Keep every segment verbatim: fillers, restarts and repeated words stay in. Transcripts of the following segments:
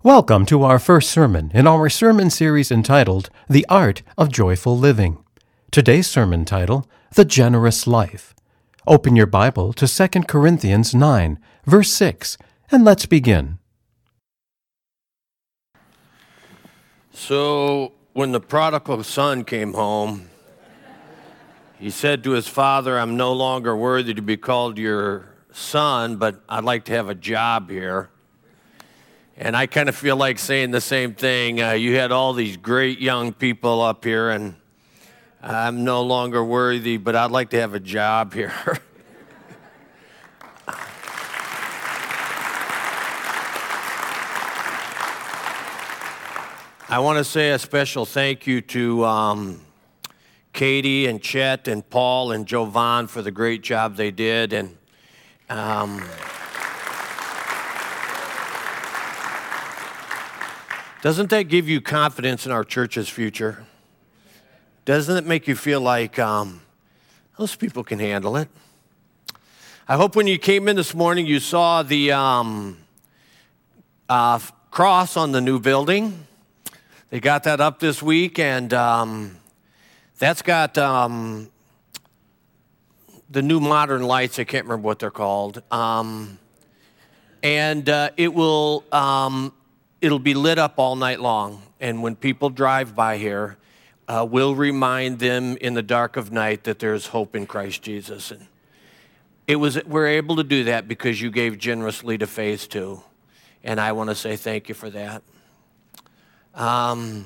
Welcome to our first sermon in our sermon series entitled, The Art of Joyful Living. Today's sermon title, The Generous Life. Open your Bible to Second Corinthians nine, verse six, and let's begin. So, when the prodigal son came home, he said to his father, I'm no longer worthy to be called your son, but I'd like to have a job here. And I kind of feel like saying the same thing. Uh, you had all these great young people up here, and I'm no longer worthy, but I'd like to have a job here. I want to say a special thank you to um, Katie and Chet and Paul and Jovan for the great job they did. And um, doesn't that give you confidence in our church's future? Doesn't it make you feel like um, those people can handle it? I hope when you came in this morning you saw the um, uh, cross on the new building. They got that up this week, and um, that's got um, the new modern lights. I can't remember what they're called. Um, and uh, it will... Um, It'll be lit up all night long, and when people drive by here, uh, we'll remind them in the dark of night that there's hope in Christ Jesus. And it was we're able to do that because you gave generously to Phase Two, and I want to say thank you for that. Um,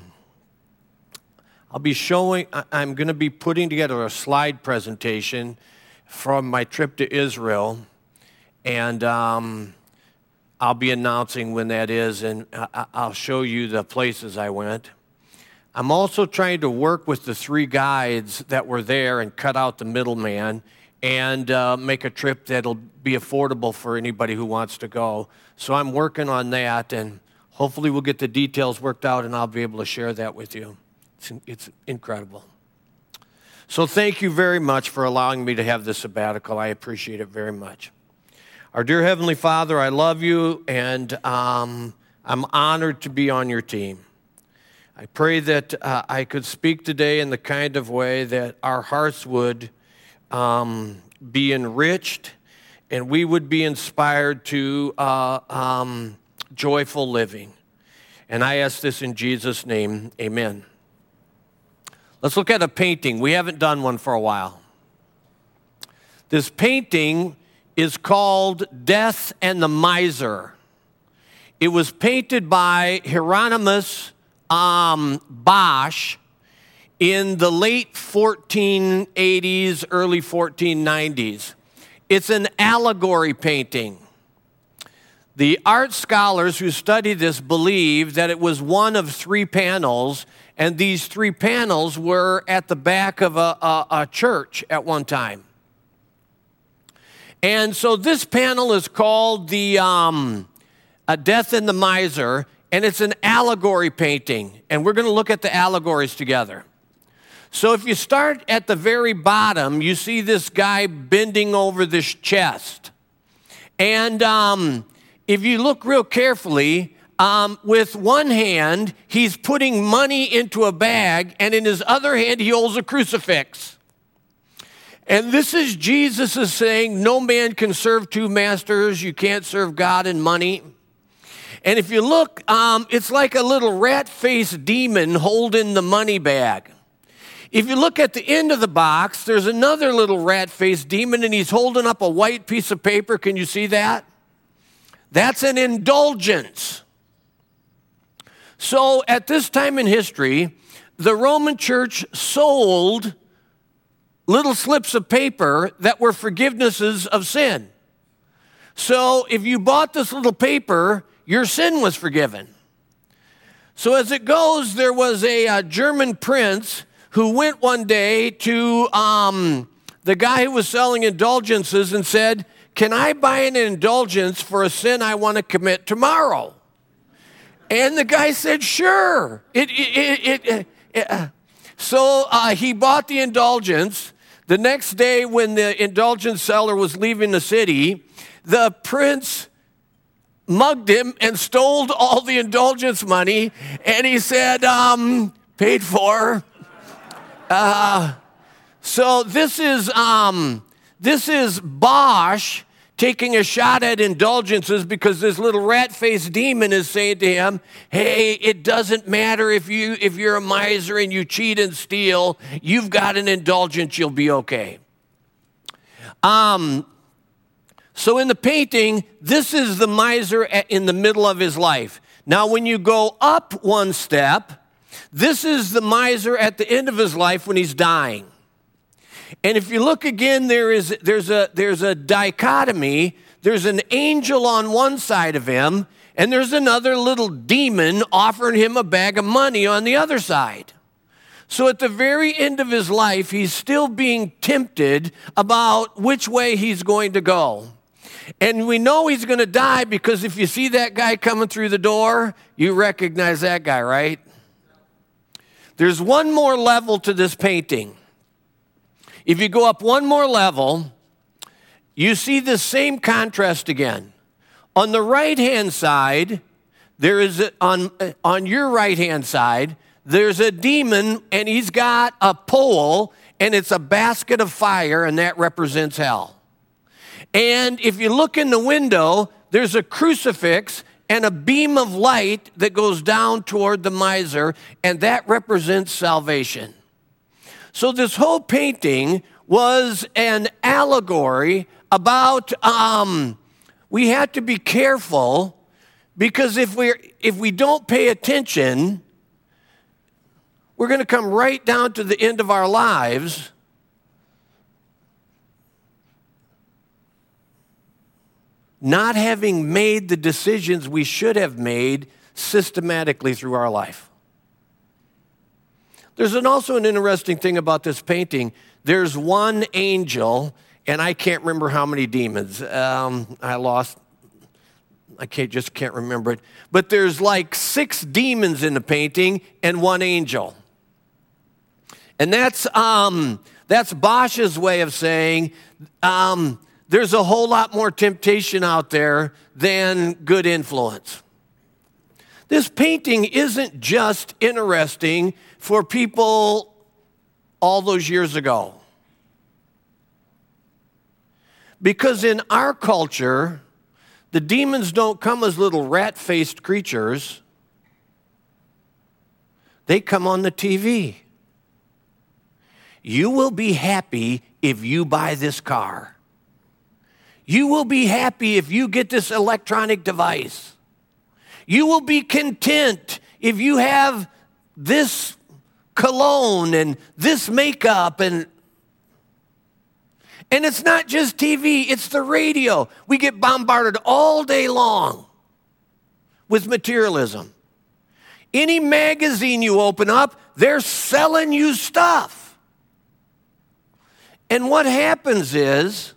I'll be showing. I'm going to be putting together a slide presentation from my trip to Israel, and. Um, I'll be announcing when that is, and I'll show you the places I went. I'm also trying to work with the three guides that were there and cut out the middleman and uh, make a trip that'll be affordable for anybody who wants to go. So I'm working on that, and hopefully we'll get the details worked out, and I'll be able to share that with you. It's, it's incredible. So thank you very much for allowing me to have this sabbatical. I appreciate it very much. Our dear Heavenly Father, I love you, and um, I'm honored to be on your team. I pray that uh, I could speak today in the kind of way that our hearts would um, be enriched, and we would be inspired to uh, um, joyful living. And I ask this in Jesus' name, amen. Let's look at a painting. We haven't done one for a while. This painting is called Death and the Miser. It was painted by Hieronymus um, Bosch in the late fourteen eighties, early fourteen nineties. It's an allegory painting. The art scholars who study this believe that it was one of three panels, and these three panels were at the back of a, a, a church at one time. And so this panel is called the um, uh, Death and the Miser, and it's an allegory painting. And we're going to look at the allegories together. So if you start at the very bottom, you see this guy bending over this chest. And um, if you look real carefully, um, with one hand, he's putting money into a bag, and in his other hand, he holds a crucifix. And this is Jesus is saying, no man can serve two masters. You can't serve God and money. And if you look, um, it's like a little rat-faced demon holding the money bag. If you look at the end of the box, there's another little rat-faced demon, and he's holding up a white piece of paper. Can you see that? That's an indulgence. So at this time in history, the Roman Church sold little slips of paper that were forgivenesses of sin. So if you bought this little paper, your sin was forgiven. So as it goes, there was a, a German prince who went one day to um, the guy who was selling indulgences and said, can I buy an indulgence for a sin I want to commit tomorrow? And the guy said, sure. It, it, it, it, it, uh, so uh, he bought the indulgence. The next day when the indulgence seller was leaving the city, the prince mugged him and stole all the indulgence money. And he said, um, paid for. Uh, so this is, um, this is Bosch taking a shot at indulgences because this little rat-faced demon is saying to him, hey, it doesn't matter if, you, if you're a miser and you cheat and steal, you've got an indulgence, you'll be okay. Um, so in the painting, this is the miser in the middle of his life. Now, when you go up one step, this is the miser at the end of his life when he's dying. And if you look again, there is, there's, a, there's a dichotomy. There's an angel on one side of him, and there's another little demon offering him a bag of money on the other side. So at the very end of his life, he's still being tempted about which way he's going to go. And we know he's going to die because if you see that guy coming through the door, you recognize that guy, right? There's one more level to this painting. If you go up one more level, you see the same contrast again. On the right-hand side, there is a, on, on your right-hand side, there's a demon, and he's got a pole, and it's a basket of fire, and that represents hell. And if you look in the window, there's a crucifix and a beam of light that goes down toward the miser, and that represents salvation. So this whole painting was an allegory about um, we have to be careful because if we if we don't pay attention, we're going to come right down to the end of our lives not having made the decisions we should have made systematically through our life. There's an, also an interesting thing about this painting. There's one angel, and I can't remember how many demons. Um, I lost, I can't, just can't remember it. But there's like six demons in the painting and one angel. And that's, um, that's Bosch's way of saying um, there's a whole lot more temptation out there than good influence. This painting isn't just interesting for people all those years ago. Because in our culture, the demons don't come as little rat-faced creatures. They come on the T V. You will be happy if you buy this car. You will be happy if you get this electronic device. You will be content if you have this cologne and this makeup. And, and it's not just T V, it's the radio. We get bombarded all day long with materialism. Any magazine you open up, they're selling you stuff. And what happens is,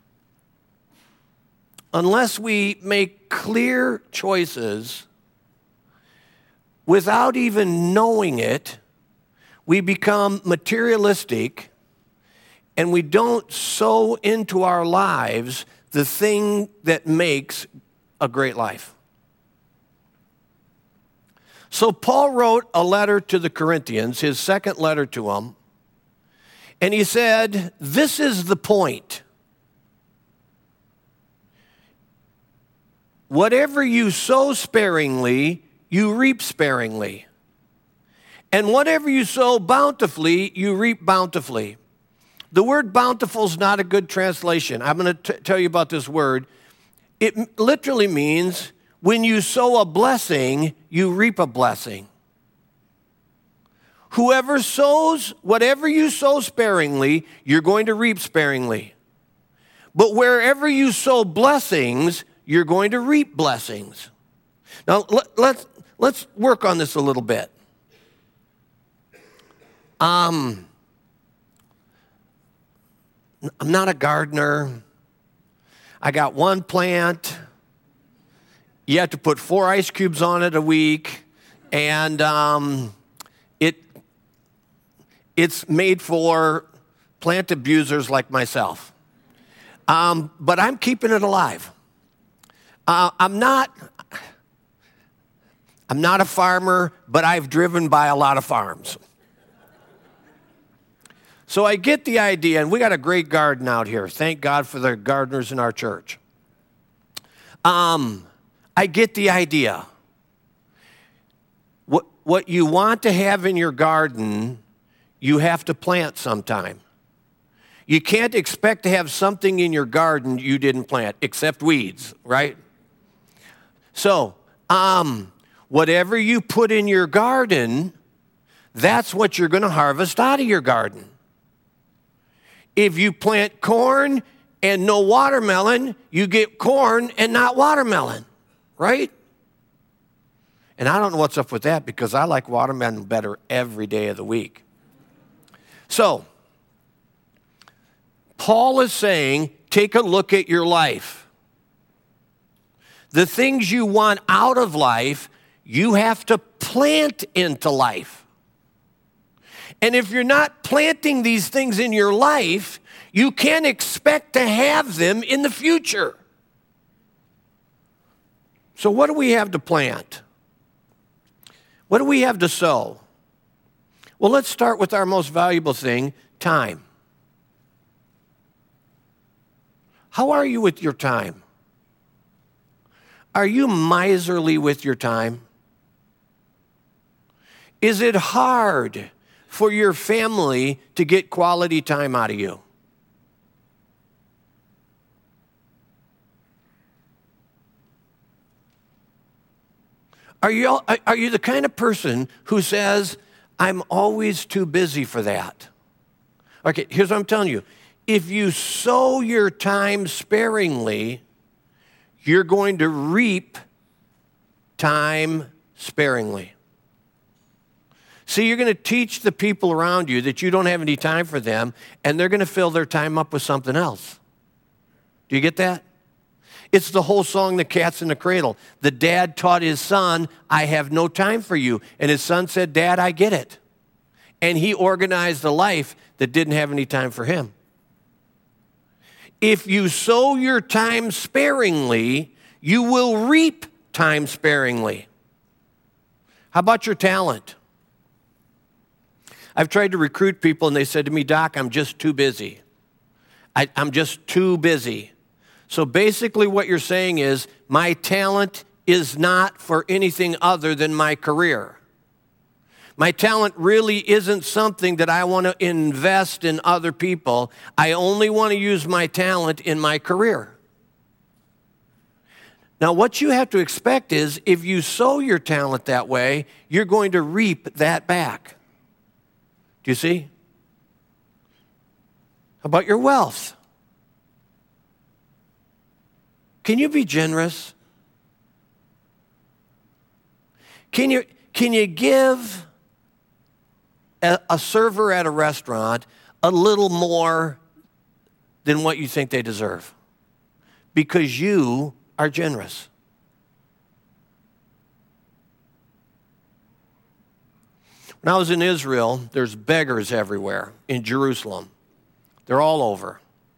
unless we make clear choices, without even knowing it, we become materialistic and we don't sow into our lives the thing that makes a great life. So Paul wrote a letter to the Corinthians, his second letter to them, and he said, this is the point. Whatever you sow sparingly, you reap sparingly. And whatever you sow bountifully, you reap bountifully. The word bountiful is not a good translation. I'm going to tell you about this word. It literally means when you sow a blessing, you reap a blessing. Whoever sows, whatever you sow sparingly, you're going to reap sparingly. But wherever you sow blessings, you're going to reap blessings. Now, let, let's, let's work on this a little bit. Um, I'm not a gardener. I got one plant. You have to put four ice cubes on it a week. And um, it it's made for plant abusers like myself. Um, but I'm keeping it alive. Uh, I'm not, I'm not a farmer, but I've driven by a lot of farms. So I get the idea, and we got a great garden out here. Thank God for the gardeners in our church. Um, I get the idea. What, what you want to have in your garden, you have to plant sometime. You can't expect to have something in your garden you didn't plant, except weeds, right? So, um, whatever you put in your garden, that's what you're going to harvest out of your garden. If you plant corn and no watermelon, you get corn and not watermelon, right? And I don't know what's up with that because I like watermelon better every day of the week. So, Paul is saying, take a look at your life. The things you want out of life, you have to plant into life. And if you're not planting these things in your life, you can't expect to have them in the future. So what do we have to plant? What do we have to sow? Well, let's start with our most valuable thing, time. How are you with your time? Are you miserly with your time? Is it hard for your family to get quality time out of you? Are you, are you the kind of person who says, I'm always too busy for that? Okay, here's what I'm telling you. If you sow your time sparingly, you're going to reap time sparingly. See, you're going to teach the people around you that you don't have any time for them, and they're going to fill their time up with something else. Do you get that? It's the whole song, The Cat's in the Cradle. The dad taught his son, I have no time for you. And his son said, Dad, I get it. And he organized a life that didn't have any time for him. If you sow your time sparingly, you will reap time sparingly. How about your talent? I've tried to recruit people, and they said to me, Doc, I'm just too busy. I, I'm just too busy. So basically what you're saying is, my talent is not for anything other than my career. My talent really isn't something that I want to invest in other people. I only want to use my talent in my career. Now, what you have to expect is, if you sow your talent that way, you're going to reap that back. Do you see? How about your wealth? Can you be generous? Can you, can you give a, a server at a restaurant a little more than what you think they deserve? Because you are generous. When I was in Israel, there's beggars everywhere in Jerusalem. They're all over.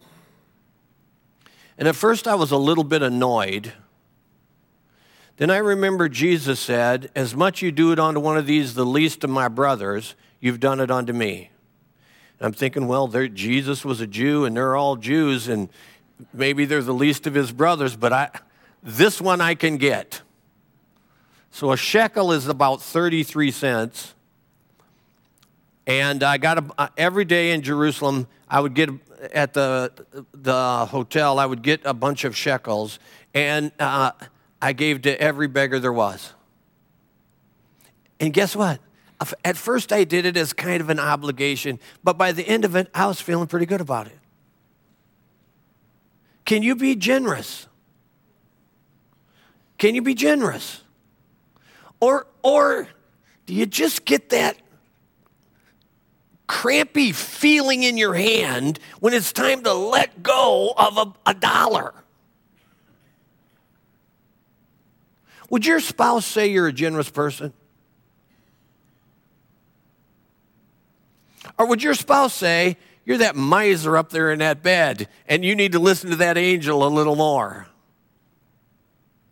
And at first I was a little bit annoyed. Then I remember Jesus said, as much you do it unto one of these, the least of my brothers, you've done it unto me. And I'm thinking, well, Jesus was a Jew and they're all Jews and maybe they're the least of his brothers, but I, this one I can get. So a shekel is about thirty-three cents. And I got a, every day in Jerusalem, I would get at the the hotel, I would get a bunch of shekels, and uh, I gave to every beggar there was. And guess what? At first I did it as kind of an obligation, but by the end of it, I was feeling pretty good about it. Can you be generous? Can you be generous? Or, or do you just get that crampy feeling in your hand when it's time to let go of a, a dollar? Would your spouse say you're a generous person? Or would your spouse say, you're that miser up there in that bed, and you need to listen to that angel a little more?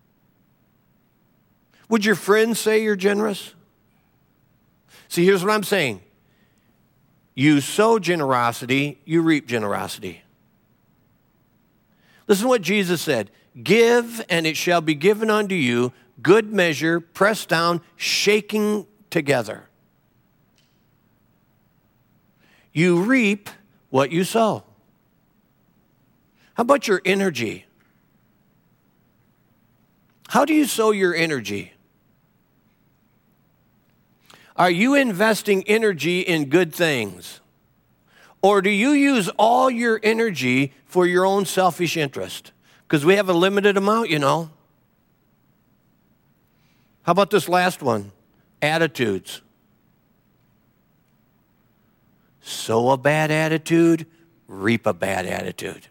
Would your friends say you're generous? See, here's what I'm saying. You sow generosity, you reap generosity. Listen to what Jesus said. Give, and it shall be given unto you, good measure, pressed down, shaking together. You reap what you sow. How about your energy? How do you sow your energy? Are you investing energy in good things? Or do you use all your energy for your own selfish interest? Because we have a limited amount, you know. How about this last one? Attitudes. Sow a bad attitude, reap a bad attitude.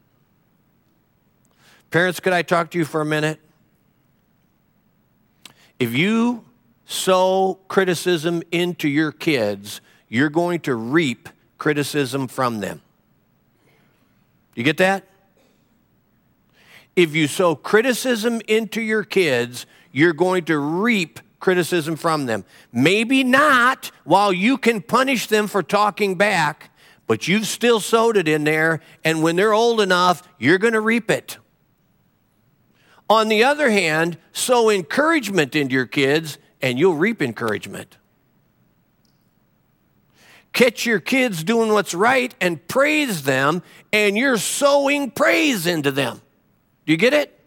Parents, could I talk to you for a minute? If you sow criticism into your kids, you're going to reap criticism from them. You get that? If you sow criticism into your kids, you're going to reap criticism from them. Maybe not while you can punish them for talking back, but you've still sowed it in there, and when they're old enough, you're going to reap it. On the other hand, sow encouragement into your kids, and you'll reap encouragement. Catch your kids doing what's right and praise them, and you're sowing praise into them. Do you get it?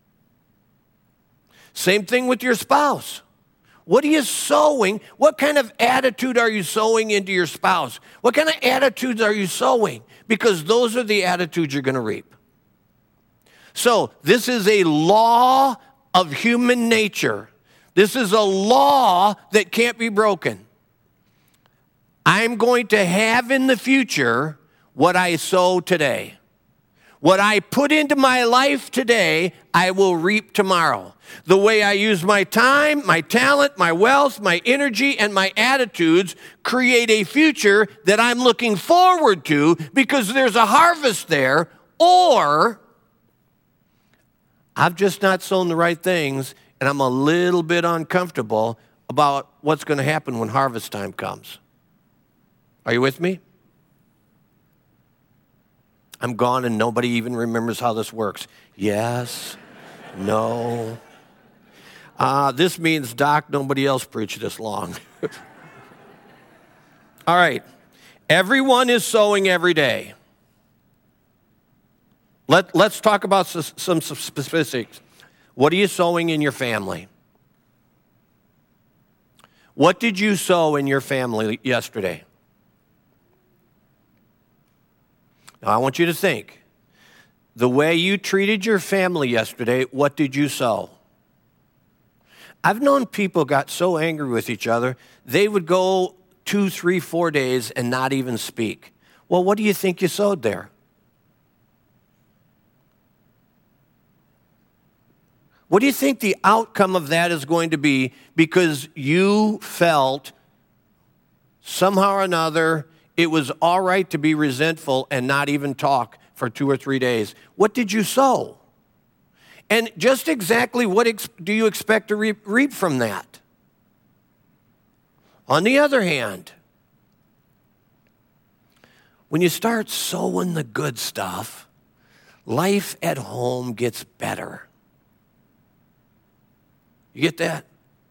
Same thing with your spouse. What are you sowing? What kind of attitude are you sowing into your spouse? What kind of attitudes are you sowing? Because those are the attitudes you're going to reap. So this is a law of human nature. This is a law that can't be broken. I'm going to have in the future what I sow today. What I put into my life today, I will reap tomorrow. The way I use my time, my talent, my wealth, my energy, and my attitudes create a future that I'm looking forward to because there's a harvest there, or I've just not sown the right things, and I'm a little bit uncomfortable about what's going to happen when harvest time comes. Are you with me? I'm gone and nobody even remembers how this works. Yes, no. Uh, this means, Doc, nobody else preached this long. All right. Everyone is sowing every day. Let, let's talk about some specifics. What are you sowing in your family? What did you sow in your family yesterday? Now, I want you to think. The way you treated your family yesterday, what did you sow? I've known people got so angry with each other, they would go two, three, four days and not even speak. Well, what do you think you sowed there? What do you think the outcome of that is going to be because you felt somehow or another it was all right to be resentful and not even talk for two or three days? What did you sow? And just exactly what ex- do you expect to reap, reap from that? On the other hand, when you start sowing the good stuff, life at home gets better. You get that?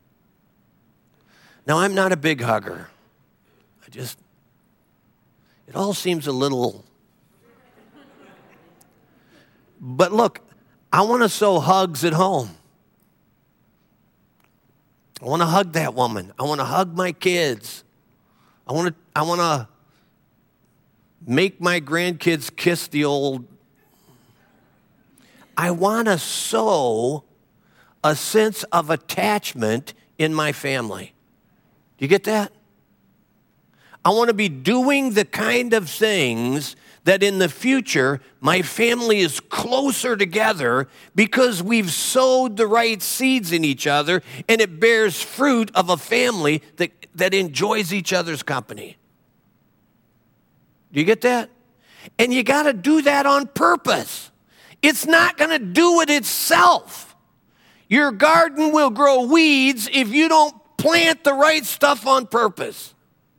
Now, I'm not a big hugger. I just, it all seems a little, but look, I want to sow hugs at home. I want to hug that woman. I want to hug my kids. I want to, I want to make my grandkids kiss the old. I want to sow a sense of attachment in my family. Do you get that? I want to be doing the kind of things that in the future my family is closer together because we've sowed the right seeds in each other and it bears fruit of a family that, that enjoys each other's company. Do you get that? And you got to do that on purpose. It's not going to do it itself. Your garden will grow weeds if you don't plant the right stuff on purpose.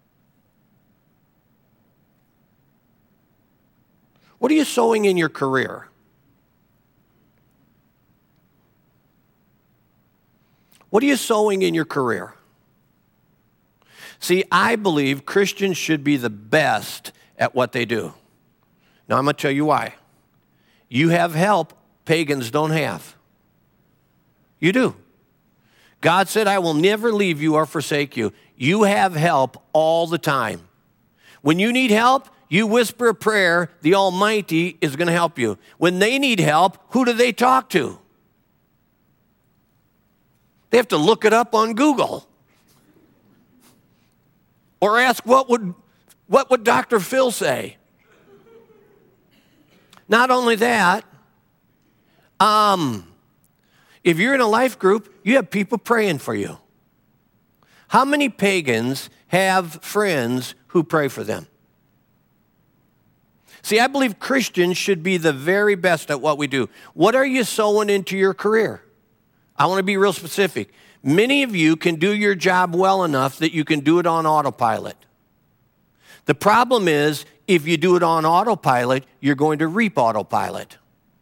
What are you sowing in your career? What are you sowing in your career? See, I believe Christians should be the best at what they do. Now, I'm going to tell you why. You have help pagans don't have. You do. God said, I will never leave you or forsake you. You have help all the time. When you need help, you whisper a prayer, the Almighty is going to help you. When they need help, who do they talk to? They have to look it up on Google. Or ask, what would, what would Doctor Phil say? Not only that, um, if you're in a life group, you have people praying for you. How many pagans have friends who pray for them? See, I believe Christians should be the very best at what we do. What are you sowing into your career? I want to be real specific. Many of you can do your job well enough that you can do it on autopilot. The problem is, if you do it on autopilot, you're going to reap autopilot.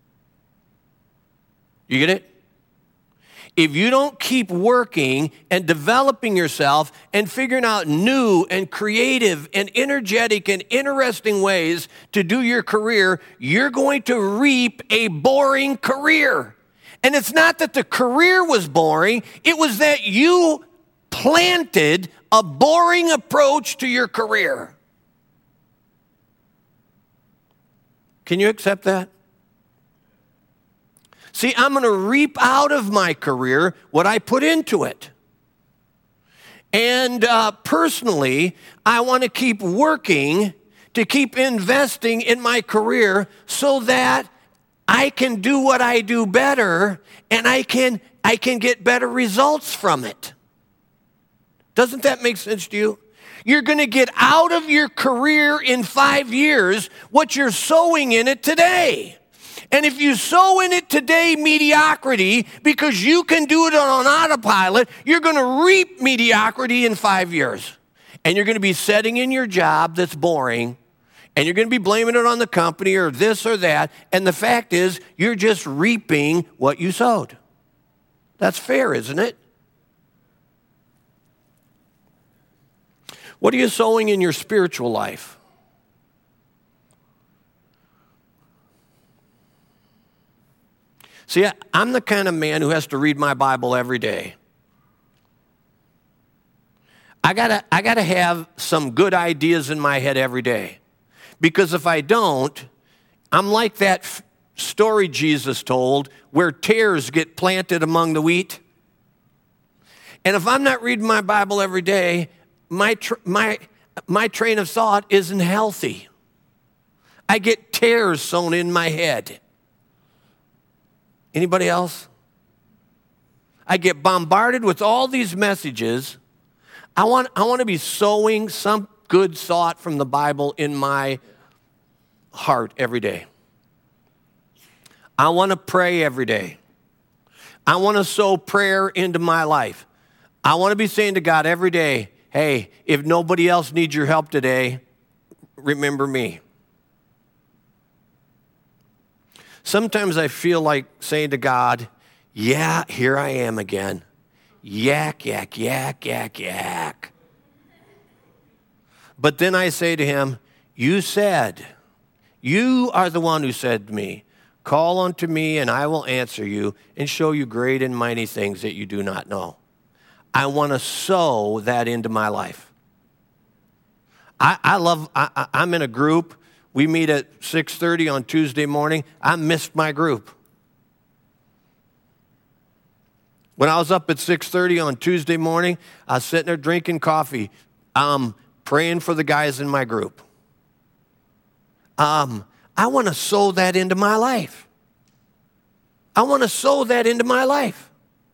You get it? If you don't keep working and developing yourself and figuring out new and creative and energetic and interesting ways to do your career, you're going to reap a boring career. And it's not that the career was boring, it was that you planted a boring approach to your career. Can you accept that? See, I'm going to reap out of my career what I put into it. And uh, personally, I want to keep working to keep investing in my career so that I can do what I do better and I can, I can get better results from it. Doesn't that make sense to you? You're going to get out of your career in five years what you're sowing in it today. And if you sow in it today mediocrity because you can do it on autopilot, you're going to reap mediocrity in five years. And you're going to be sitting in your job that's boring, and you're going to be blaming it on the company or this or that. And the fact is, you're just reaping what you sowed. That's fair, isn't it? What are you sowing in your spiritual life? See, I'm the kind of man who has to read my Bible every day. I gotta, I gotta have some good ideas in my head every day. Because if I don't, I'm like that f- story Jesus told where tares get planted among the wheat. And if I'm not reading my Bible every day, my, tr- my, my train of thought isn't healthy. I get tares sown in my head. Anybody else? I get bombarded with all these messages. I want, I want to be sowing some good thought from the Bible in my heart every day. I want to pray every day. I want to sow prayer into my life. I want to be saying to God every day, hey, if nobody else needs your help today, remember me. Sometimes I feel like saying to God, yeah, here I am again. Yak, yak, yak, yak, yak. But then I say to him, you said, you are the one who said to me, call unto me and I will answer you and show you great and mighty things that you do not know. I want to sow that into my life. I, I love, I, I'm in a group. We meet at six thirty on Tuesday morning. I missed my group. When I was up at six thirty on Tuesday morning, I was sitting there drinking coffee, um, praying for the guys in my group. Um, I want to sow that into my life. I want to sow that into my life.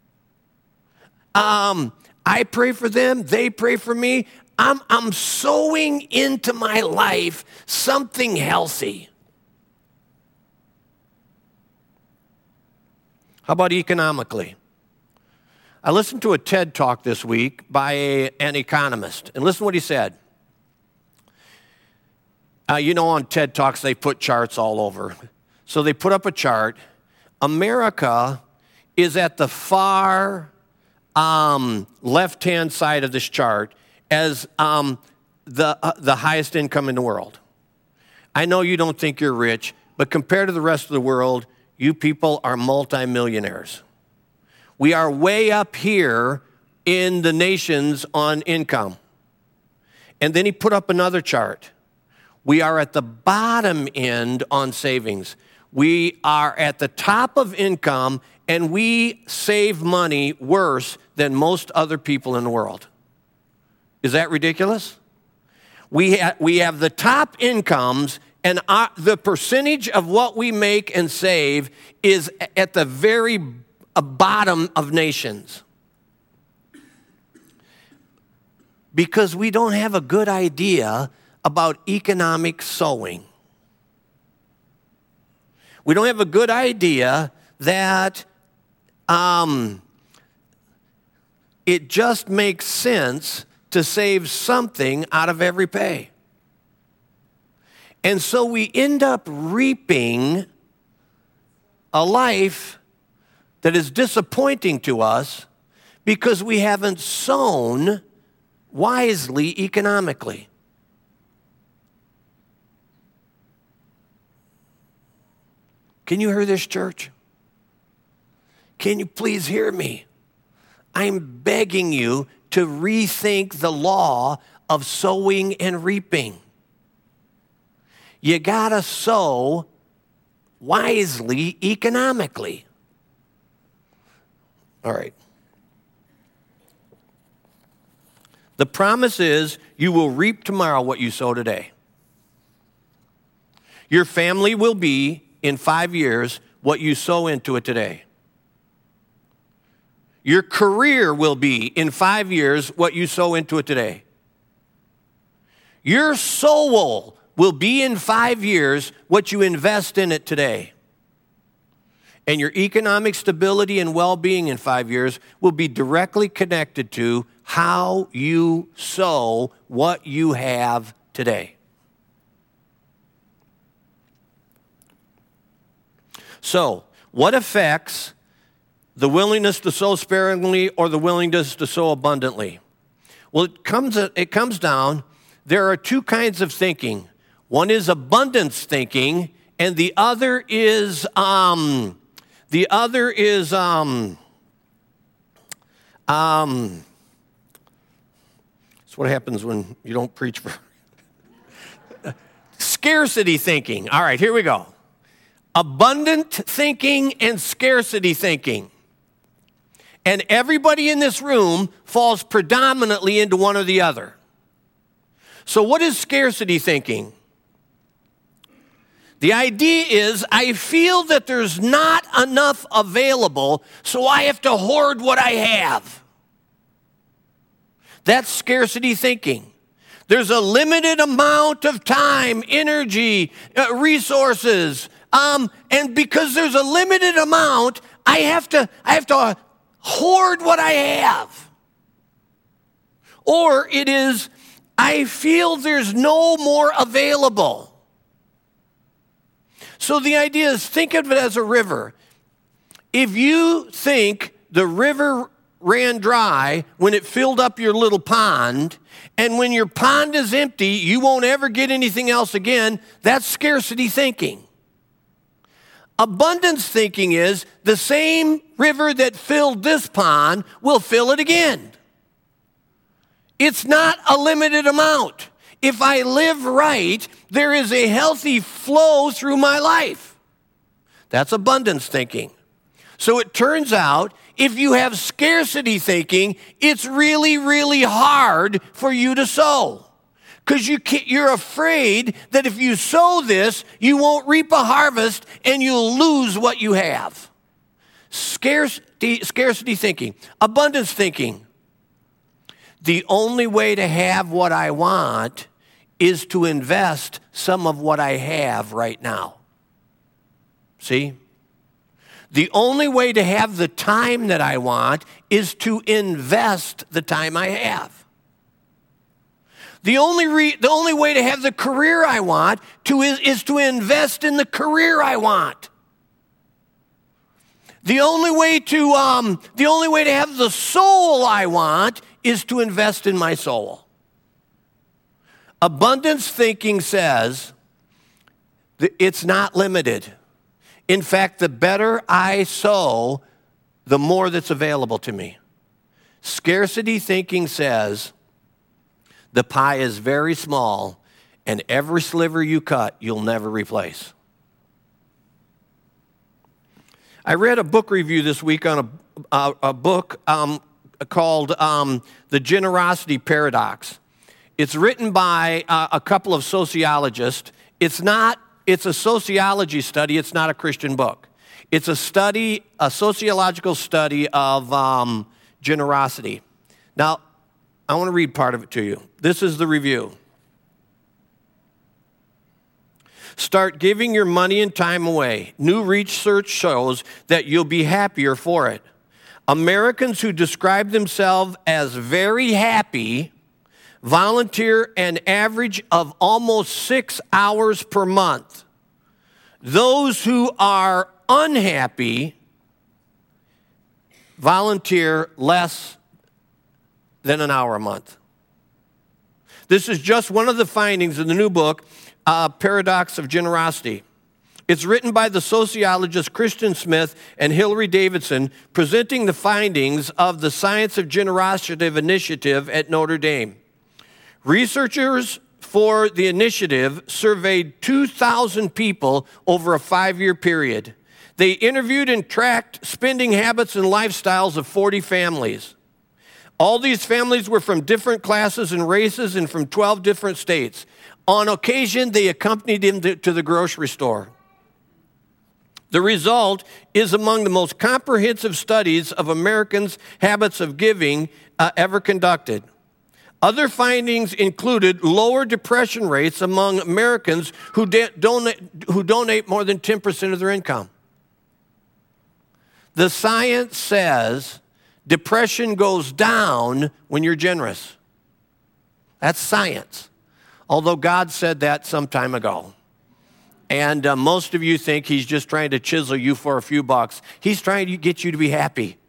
Um, I pray for them. They pray for me. I'm, I'm sowing into my life something healthy. How about economically? I listened to a TED Talk this week by a, an economist, and listen to what he said. Uh, you know, on TED Talks, they put charts all over. So they put up a chart. America is at the far um, left-hand side of this chart as um, the, uh, the highest income in the world. I know you don't think you're rich, but compared to the rest of the world, you people are multimillionaires. We are way up here in the nations on income. And then he put up another chart. We are at the bottom end on savings. We are at the top of income, and we save money worse than most other people in the world. Is that ridiculous? We, ha- we have the top incomes, and our, the percentage of what we make and save is at the very bottom of nations. Because we don't have a good idea about economic sowing. We don't have a good idea that um, it just makes sense to save something out of every pay. And so we end up reaping a life that is disappointing to us because we haven't sown wisely economically. Can you hear this, church? Can you please hear me? I'm begging you to rethink the law of sowing and reaping. You gotta sow wisely economically. All right. The promise is you will reap tomorrow what you sow today. Your family will be, in five years, what you sow into it today. Your career will be, in five years, what you sow into it today. Your soul will be, in five years, what you invest in it today. And your economic stability and well-being in five years will be directly connected to how you sow what you have today. So, what affects the willingness to sow sparingly or the willingness to sow abundantly? Well, it comes, it comes down, there are two kinds of thinking. One is abundance thinking, and the other is, um, the other is, um, um, it's what happens when you don't preach for scarcity thinking. All right, here we go. Abundant thinking and scarcity thinking. And everybody in this room falls predominantly into one or the other. So what is scarcity thinking? The idea is I feel that there's not enough available, so I have to hoard what I have. That's scarcity thinking. There's a limited amount of time, energy, uh, resources, um, and because there's a limited amount, I have to, I have to hoard what I have. Or it is, I feel there's no more available. So the idea is, think of it as a river. If you think the river ran dry when it filled up your little pond, and when your pond is empty, you won't ever get anything else again, that's scarcity thinking. Abundance thinking is the same river that filled this pond will fill it again. It's not a limited amount. If I live right, there is a healthy flow through my life. That's abundance thinking. So it turns out, if you have scarcity thinking, it's really, really hard for you to sow. Because you you're afraid that if you sow this, you won't reap a harvest and you'll lose what you have. Scarcity, scarcity thinking. Abundance thinking. The only way to have what I want is to invest some of what I have right now. See? The only way to have the time that I want is to invest the time I have. The only, re- the only way to have the career I want to is, is to invest in the career I want. The only way to um, the only way to have the soul I want is to invest in my soul. Abundance thinking says that it's not limited. In fact, the better I sow, the more that's available to me. Scarcity thinking says the pie is very small, and every sliver you cut, you'll never replace. I read a book review this week on a, a, a book um, called um, The Generosity Paradox. It's written by uh, a couple of sociologists. It's not, it's a sociology study. It's not a Christian book. It's a study, a sociological study of um, generosity. Now, I want to read part of it to you. This is the review. Start giving your money and time away. New research shows that you'll be happier for it. Americans who describe themselves as very happy volunteer an average of almost six hours per month. Those who are unhappy volunteer less than an hour a month. This is just one of the findings in the new book, uh, Paradox of Generosity. It's written by the sociologists Christian Smith and Hilary Davidson, presenting the findings of the Science of Generosity Initiative at Notre Dame. Researchers for the initiative surveyed two thousand people over a five-year period. They interviewed and tracked spending habits and lifestyles of forty families. All these families were from different classes and races and from twelve different states. On occasion, they accompanied him to, to the grocery store. The result is among the most comprehensive studies of Americans' habits of giving uh, ever conducted. Other findings included lower depression rates among Americans who, de- donate, who donate more than ten percent of their income. The science says depression goes down when you're generous. That's science. Although God said that some time ago. And uh, most of you think he's just trying to chisel you for a few bucks. He's trying to get you to be happy.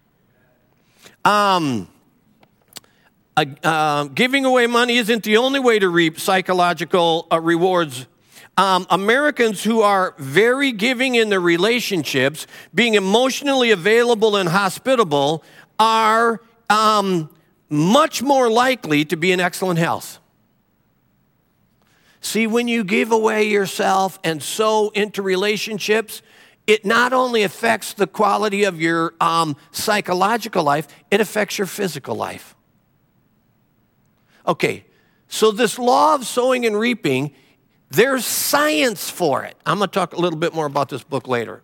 Um, uh, uh, giving away money isn't the only way to reap psychological uh, rewards. Um, Americans who are very giving in their relationships, being emotionally available and hospitable, are um, much more likely to be in excellent health. See, when you give away yourself and sow into relationships, it not only affects the quality of your um, psychological life, it affects your physical life. Okay, so this law of sowing and reaping, there's science for it. I'm going to talk a little bit more about this book later.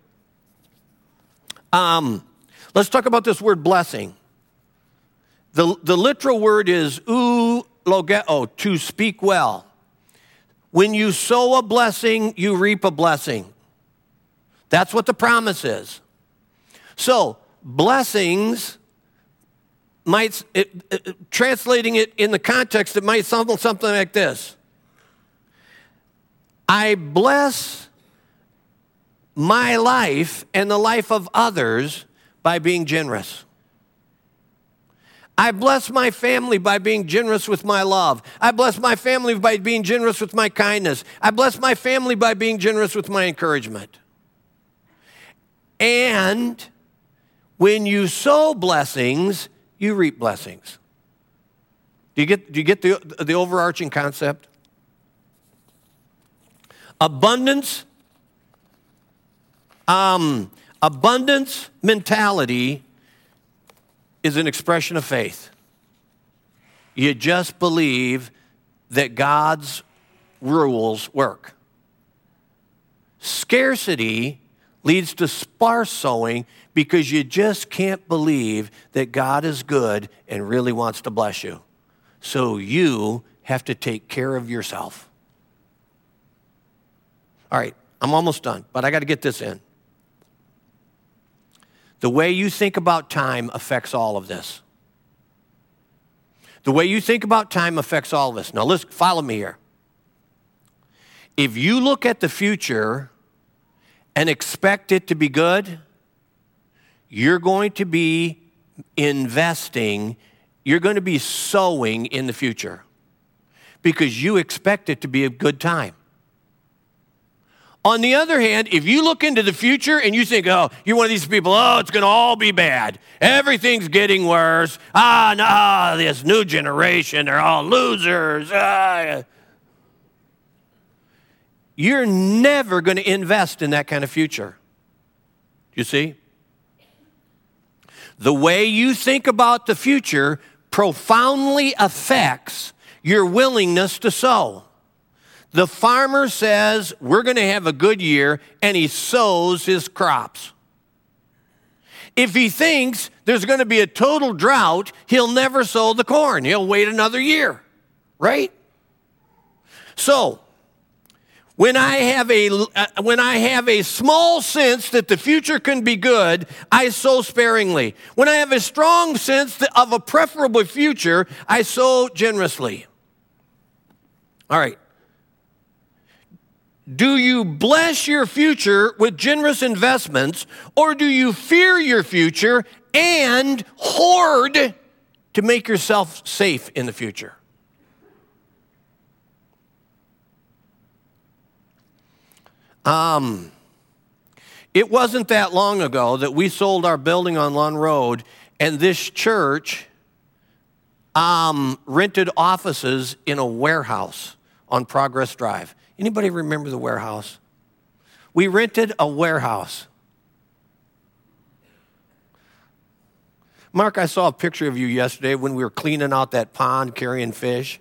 Um, let's talk about this word blessing. The, the literal word is eulogeo, to speak well. When you sow a blessing, you reap a blessing. That's what the promise is. So, blessings might, it, it, translating it in the context, it might sound something like this. I bless my life and the life of others by being generous. I bless my family by being generous with my love. I bless my family by being generous with my kindness. I bless my family by being generous with my encouragement. And when you sow blessings, you reap blessings. Do you get, do you get the, the overarching concept? Abundance, um, abundance mentality is an expression of faith. You just believe that God's rules work. Scarcity leads to sparse sowing because you just can't believe that God is good and really wants to bless you. So you have to take care of yourself. All right, I'm almost done, but I got to get this in. The way you think about time affects all of this. The way you think about time affects all of this. Now, listen, follow me here. If you look at the future and expect it to be good, you're going to be investing, you're going to be sowing in the future because you expect it to be a good time. On the other hand, if you look into the future and you think, oh, you're one of these people, oh, it's going to all be bad. Everything's getting worse. Ah, no, this new generation, they're all losers. Ah. You're never going to invest in that kind of future. You see? The way you think about the future profoundly affects your willingness to sow. The farmer says, we're going to have a good year, and he sows his crops. If he thinks there's going to be a total drought, he'll never sow the corn. He'll wait another year, right? So, when I have a, uh, when I have a small sense that the future can be good, I sow sparingly. When I have a strong sense of a preferable future, I sow generously. All right. Do you bless your future with generous investments, or do you fear your future and hoard to make yourself safe in the future? Um, it wasn't that long ago that we sold our building on Lund Road, and this church um, rented offices in a warehouse on Progress Drive. Anybody remember the warehouse? We rented a warehouse. Mark, I saw a picture of you yesterday when we were cleaning out that pond, carrying fish.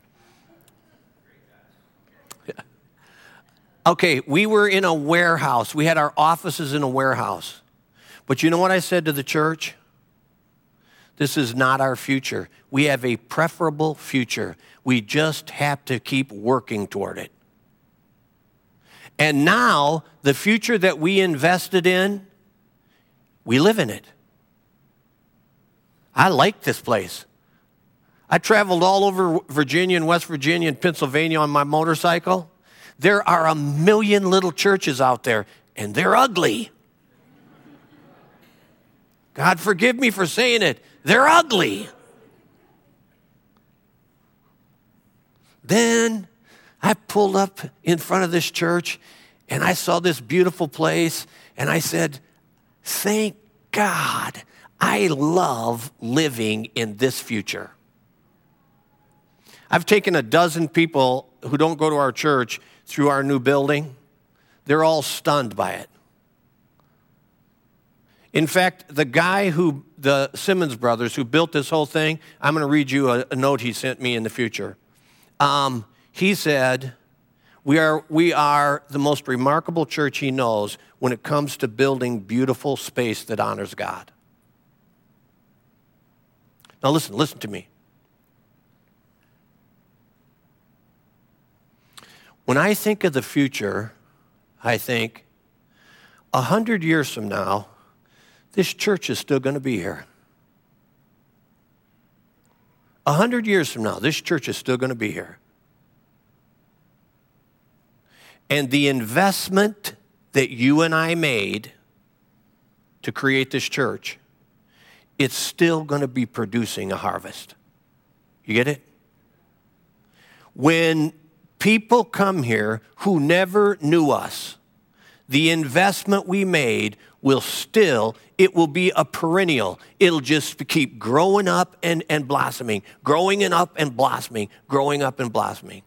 Okay, we were in a warehouse. We had our offices in a warehouse. But you know what I said to the church? This is not our future. We have a preferable future. We just have to keep working toward it. And now, the future that we invested in, we live in it. I like this place. I traveled all over Virginia and West Virginia and Pennsylvania on my motorcycle. There are a million little churches out there, and they're ugly. God forgive me for saying it. They're ugly. Then I pulled up in front of this church, and I saw this beautiful place, and I said, thank God, I love living in this future. I've taken a dozen people who don't go to our church through our new building. They're all stunned by it. In fact, the guy who, the Simmons brothers, who built this whole thing, I'm going to read you a, a note he sent me in the future. Um, he said, we are, we are the most remarkable church he knows when it comes to building beautiful space that honors God. Now listen, listen to me. When I think of the future, I think, a hundred years from now, this church is still going to be here. A hundred years from now, this church is still going to be here. And the investment that you and I made to create this church, it's still going to be producing a harvest. You get it? When people come here who never knew us, the investment we made will still, it will be a perennial. It'll just keep growing up and, and blossoming, growing and up and blossoming, growing up and blossoming.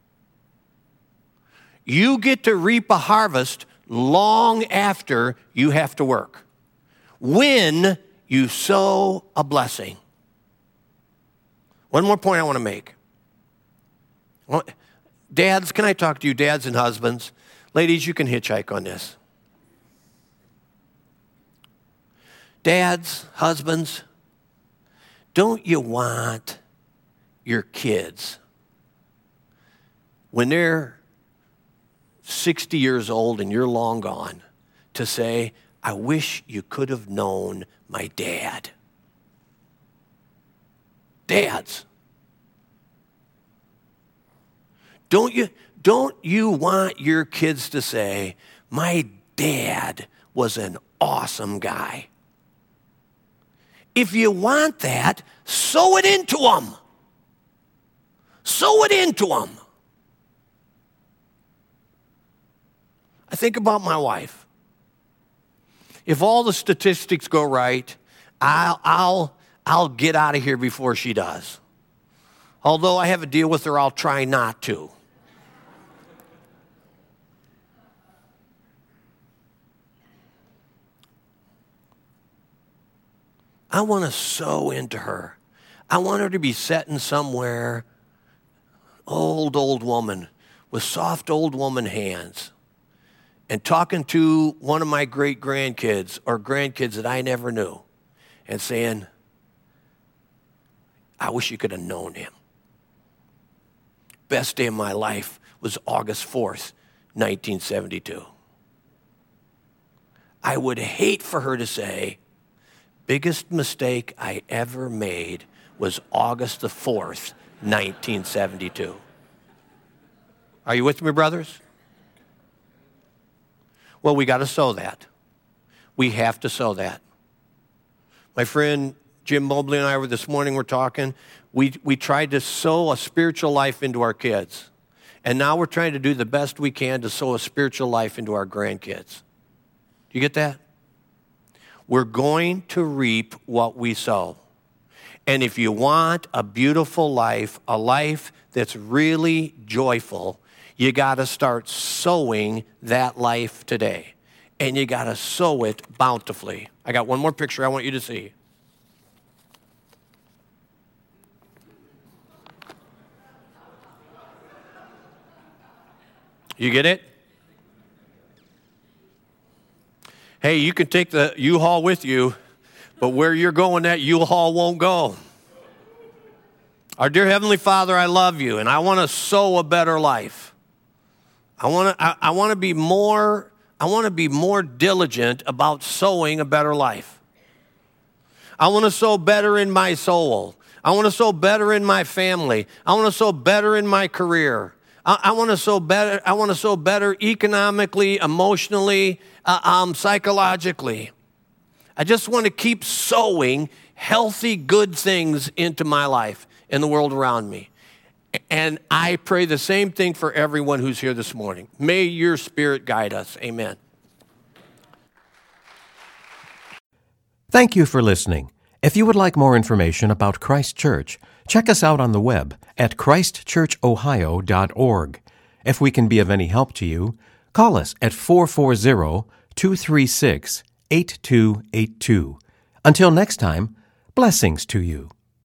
You get to reap a harvest long after you have to work, when you sow a blessing. One more point I want to make. Well, dads, can I talk to you, dads and husbands? Ladies, you can hitchhike on this. Dads, husbands, don't you want your kids, when they're sixty years old and you're long gone, to say, I wish you could have known my dad. Dads, don't you, don't you want your kids to say, my dad was an awesome guy? If you want that, sow it into them. Sow it into them. I think about my wife. If all the statistics go right, I'll, I'll, I'll get out of here before she does. Although I have a deal with her, I'll try not to. I want to sow into her. I want her to be sitting somewhere, old, old woman, with soft old woman hands, and talking to one of my great grandkids or grandkids that I never knew, and saying, I wish you could have known him. Best day of my life was August fourth, nineteen seventy-two. I would hate for her to say, biggest mistake I ever made was August the fourth, nineteen seventy-two. Are you with me, brothers? Well, we got to sow that. We have to sow that. My friend Jim Mobley and I were this morning, we're talking. We, we tried to sow a spiritual life into our kids. And now we're trying to do the best we can to sow a spiritual life into our grandkids. Do you get that? We're going to reap what we sow. And if you want a beautiful life, a life that's really joyful, you got to start sowing that life today. And you got to sow it bountifully. I got one more picture I want you to see. You get it? Hey, you can take the U-Haul with you, but where you're going, that U-Haul won't go. Our dear Heavenly Father, I love you, and I want to sow a better life. I want to I, I want to be more I want to be more diligent about sowing a better life. I want to sow better in my soul. I want to sow better in my family. I want to sow better in my career. I, I want to sow better. I want to sow better economically, emotionally, uh, um, psychologically. I just want to keep sowing healthy, good things into my life and the world around me. And I pray the same thing for everyone who's here this morning. May your Spirit guide us. Amen. Thank you for listening. If you would like more information about Christ Church, check us out on the web at christ church ohio dot org. If we can be of any help to you, call us at four four zero, two three six, eight two eight two. Until next time, blessings to you.